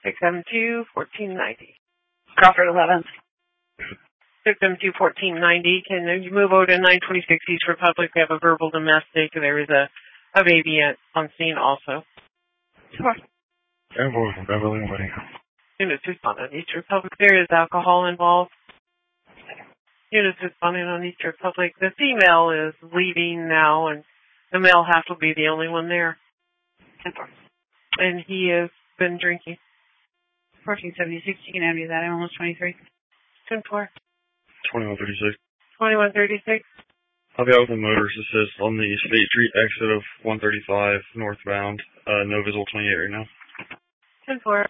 672-1490. Crawford 11th. 672-1490. Can you move over to 926 East Republic? We have a verbal domestic. There is a baby on scene also. Sure. Airborne from Beverly and Wedding. Unit responding on East Republic. There is alcohol involved. Unit responding on East Republic. The female is leaving now, and the male half will be the only one there. 10-4. And he has been drinking. 1476, you can have me that. I'm almost 23. 10-4. 2136. 2136. I'll be out with a motorist assist on the State Street exit of 135 northbound. No visual 28 right now. 10-4.